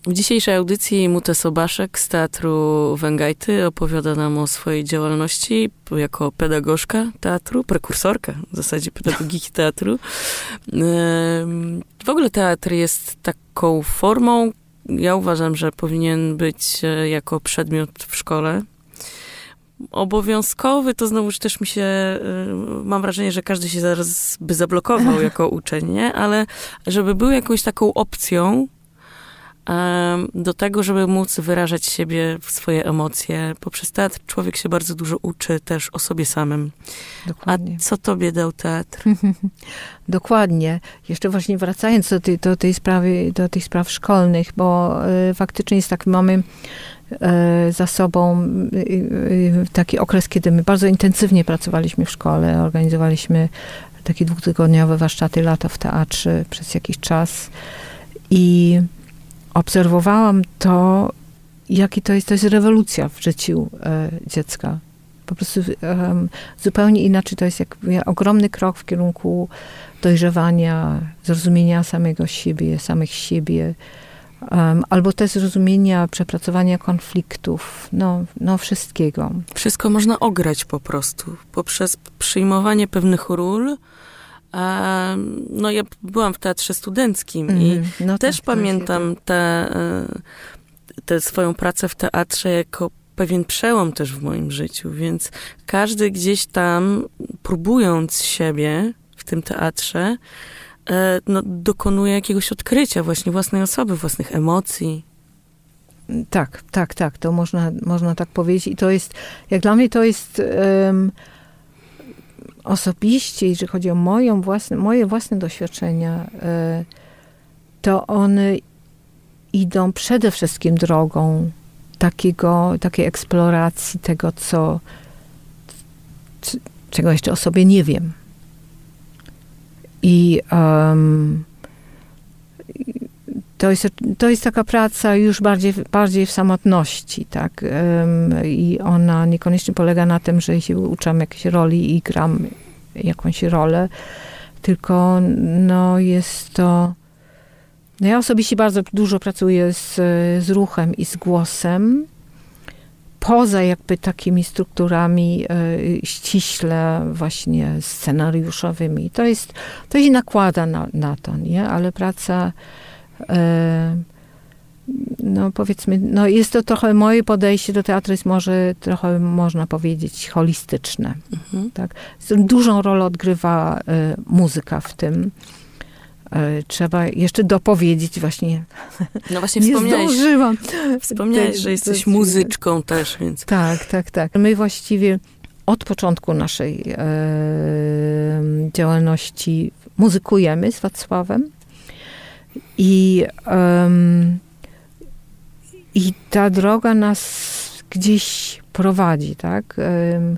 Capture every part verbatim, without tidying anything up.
W dzisiejszej audycji Mute Sobaszek z Teatru Węgajty opowiada nam o swojej działalności jako pedagogzka teatru, prekursorka w zasadzie pedagogiki teatru. W ogóle teatr jest taką formą, ja uważam, że powinien być jako przedmiot w szkole. Obowiązkowy to znowuż też mi się, mam wrażenie, że każdy się zaraz by zablokował jako uczeń, nie? Ale żeby był jakąś taką opcją do tego, żeby móc wyrażać siebie, swoje emocje. Poprzez teatr człowiek się bardzo dużo uczy też o sobie samym. Dokładnie. A co tobie dał teatr? Dokładnie. Jeszcze właśnie wracając do tej, do tej sprawy, do tych spraw szkolnych, bo y, faktycznie jest tak, mamy y, za sobą y, y, taki okres, kiedy my bardzo intensywnie pracowaliśmy w szkole, organizowaliśmy takie dwutygodniowe warsztaty lata w teatrze przez jakiś czas i obserwowałam to, jaki to jest, to jest rewolucja w życiu e, dziecka. Po prostu e, zupełnie inaczej to jest jak ogromny krok w kierunku dojrzewania, zrozumienia samego siebie, samych siebie, um, albo też zrozumienia, przepracowania konfliktów, no, no wszystkiego. Wszystko można ograć po prostu, poprzez przyjmowanie pewnych ról. No ja byłam w teatrze studenckim mm, i no też tak, pamiętam tę te, te swoją pracę w teatrze jako pewien przełom też w moim życiu, więc każdy gdzieś tam, próbując siebie w tym teatrze, no, dokonuje jakiegoś odkrycia właśnie własnej osoby, własnych emocji. Tak, tak, tak, to można, można tak powiedzieć i to jest, jak dla mnie to jest um, osobiście, jeżeli chodzi o moją własne, moje własne doświadczenia, to one idą przede wszystkim drogą takiego, takiej eksploracji tego, co, czego jeszcze o sobie nie wiem. I um, to jest, to jest taka praca już bardziej, bardziej w samotności, tak? Um, I ona niekoniecznie polega na tym, że się uczam jakiejś roli i gram jakąś rolę, tylko no jest to... No ja osobiście bardzo dużo pracuję z, z ruchem i z głosem, poza jakby takimi strukturami y, ściśle właśnie scenariuszowymi. To jest, to się nakłada na, na to, nie? Ale praca no powiedzmy, no jest to trochę, moje podejście do teatru jest może trochę, można powiedzieć, holistyczne. Mhm. Tak? Dużą rolę odgrywa y, muzyka w tym. Y, trzeba jeszcze dopowiedzieć właśnie. No właśnie nie wspomniałeś, zdążyłam. Wspomniałeś, że jesteś muzyczką też, więc... Tak, tak, tak. My właściwie od początku naszej y, działalności muzykujemy z Wacławem. I, um, I ta droga nas gdzieś prowadzi, tak? Um,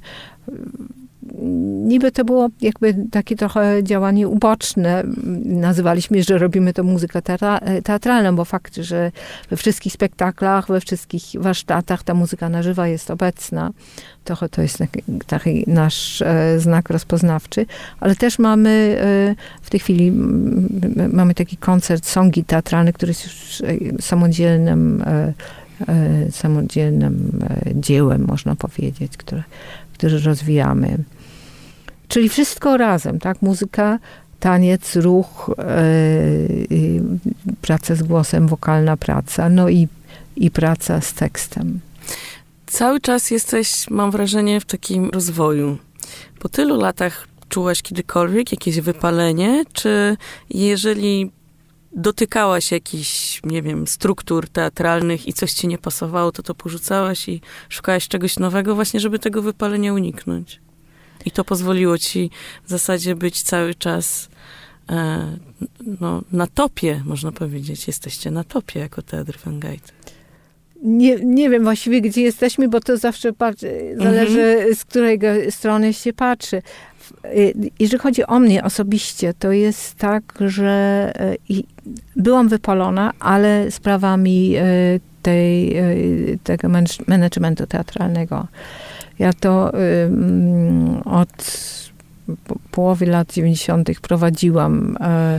niby to było jakby takie trochę działanie uboczne. Nazywaliśmy, że robimy to muzykę teatra- teatralną, bo fakt, że we wszystkich spektaklach, we wszystkich warsztatach ta muzyka na żywo jest obecna. Trochę to jest taki, taki nasz e, znak rozpoznawczy, ale też mamy e, w tej chwili m, mamy taki koncert songi teatralny, który jest już e, samodzielnym e, e, samodzielnym e, dziełem, można powiedzieć, które, które rozwijamy. Czyli wszystko razem, tak? Muzyka, taniec, ruch, yy, praca z głosem, wokalna praca, no i, i praca z tekstem. Cały czas jesteś, mam wrażenie, w takim rozwoju. Po tylu latach czułaś kiedykolwiek jakieś wypalenie? Czy jeżeli dotykałaś jakichś, nie wiem, struktur teatralnych i coś ci nie pasowało, to to porzucałaś i szukałaś czegoś nowego właśnie, żeby tego wypalenia uniknąć? I to pozwoliło ci w zasadzie być cały czas e, no, na topie, można powiedzieć. Jesteście na topie jako Teatr Węgajty. Nie, nie wiem właściwie, gdzie jesteśmy, bo to zawsze patrzy, zależy, mhm. z której strony się patrzy. Jeżeli chodzi o mnie osobiście, to jest tak, że i byłam wypalona, ale sprawami tej, tego managementu teatralnego. Ja to um, od połowy lat dziewięćdziesiątych prowadziłam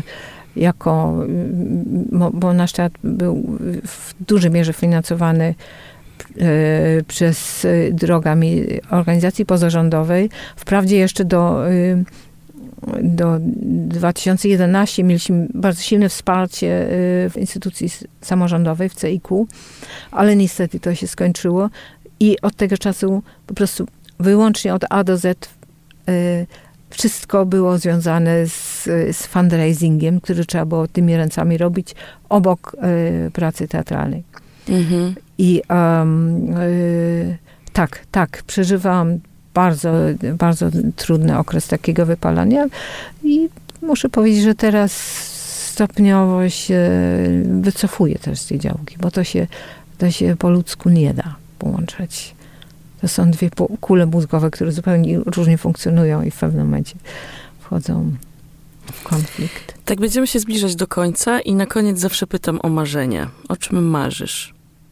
jako, bo, bo nasz teatr był w dużej mierze finansowany przez drogami organizacji pozarządowej. Wprawdzie jeszcze do, do dwa tysiące jedenastego mieliśmy bardzo silne wsparcie w instytucji samorządowej, w C I K, ale niestety to się skończyło i od tego czasu po prostu wyłącznie od A do Z wszystko było związane z, z fundraisingiem, który trzeba było tymi ręcami robić obok pracy teatralnej. Mhm. I um, y, tak, tak, przeżywałam bardzo, bardzo trudny okres takiego wypalania i muszę powiedzieć, że teraz stopniowo się wycofuję też z tej działki, bo to się, to się po ludzku nie da połączyć. To są dwie kule mózgowe, które zupełnie różnie funkcjonują i w pewnym momencie wchodzą w konflikt. Tak, będziemy się zbliżać do końca i na koniec zawsze pytam o marzenia. O czym marzysz?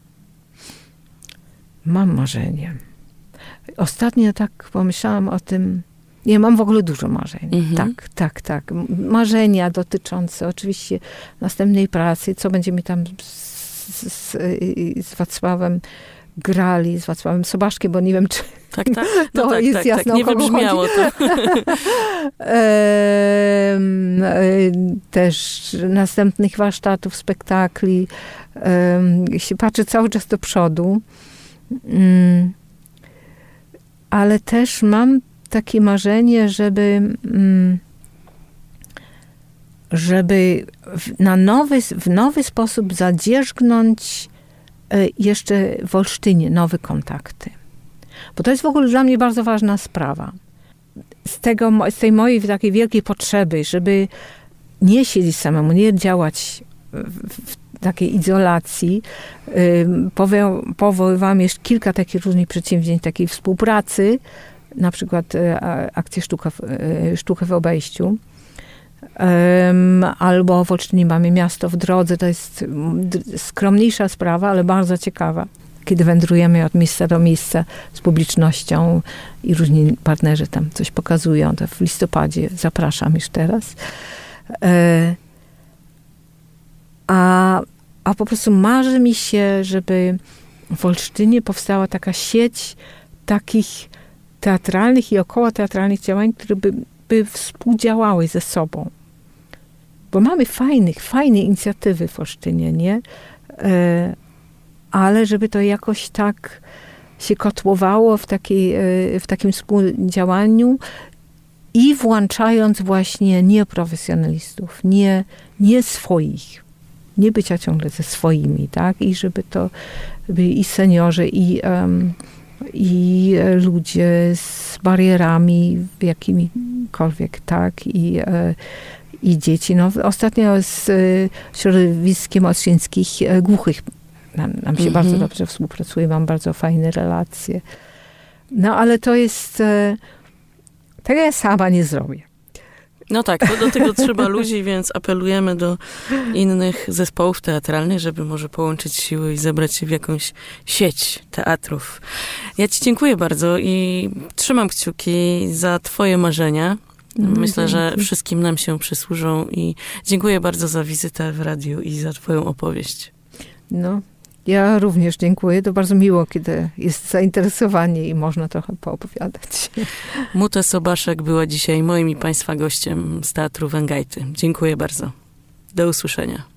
Mam marzenie. Ostatnio tak pomyślałam o tym. Ja mam w ogóle dużo marzeń. Mhm. Tak, tak, tak. Marzenia dotyczące oczywiście następnej pracy, co będziemy tam z, z, z Wacławem grali, z Wacławem Sobaszkiem, bo nie wiem, czy tak, tak. No to tak, jest tak, jasne, tak. Nie wybrzmiało to. Też następnych warsztatów, spektakli. Się patrzę cały czas do przodu. Mm. Ale też mam takie marzenie, żeby mm, żeby w, na nowy, w nowy sposób zadzierzgnąć y, jeszcze w Olsztynie nowe kontakty. Bo to jest w ogóle dla mnie bardzo ważna sprawa. Z, tego, z tej mojej takiej wielkiej potrzeby, żeby nie siedzieć samemu, nie działać w, w takiej izolacji. Powo- powoływałam jeszcze kilka takich różnych przedsięwzięć, takiej współpracy, na przykład akcję Sztuka w, Sztukę w obejściu. Albo w Olsztynie mamy Miasto w drodze. To jest skromniejsza sprawa, ale bardzo ciekawa. Kiedy wędrujemy od miejsca do miejsca z publicznością i różni partnerzy tam coś pokazują. To w listopadzie zapraszam już teraz. A, a po prostu marzy mi się, żeby w Olsztynie powstała taka sieć takich teatralnych i około teatralnych działań, które by, by współdziałały ze sobą. Bo mamy fajnych, fajne inicjatywy w Olsztynie, nie? E, ale żeby to jakoś tak się kotłowało w, takiej, e, w takim współdziałaniu i włączając właśnie nieprofesjonalistów, nie, nie swoich. Nie bycia ciągle ze swoimi, tak? I żeby to byli i seniorzy, i, um, i ludzie z barierami jakimikolwiek, tak? I, e, i dzieci. No, ostatnio z e, środowiskiem olsztyńskich e, głuchych nam, nam się mm-hmm. bardzo dobrze współpracuje, mam bardzo fajne relacje. No, ale to jest... E, tego ja sama nie zrobię. No tak, to do tego trzeba ludzi, więc apelujemy do innych zespołów teatralnych, żeby może połączyć siły i zebrać się w jakąś sieć teatrów. Ja ci dziękuję bardzo i trzymam kciuki za twoje marzenia. Myślę, no, że wszystkim nam się przysłużą i dziękuję bardzo za wizytę w radiu i za twoją opowieść. No, ja również dziękuję. To bardzo miło, kiedy jest zainteresowanie i można trochę poopowiadać. Muta Sobaszek była dzisiaj moim i państwa gościem z Teatru Węgajty. Dziękuję bardzo. Do usłyszenia.